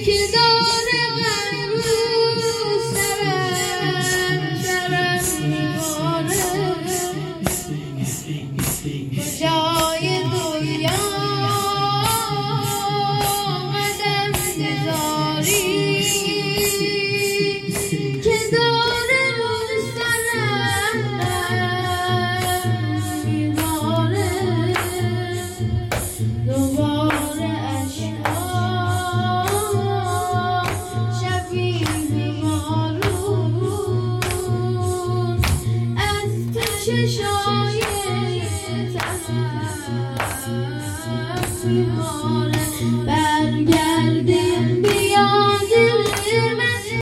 که داره غم رو سرم میباره کجای دنیا قدم بذاری که داره رو سرم میباره دوباره اشکا شبیه بارون از تو چشم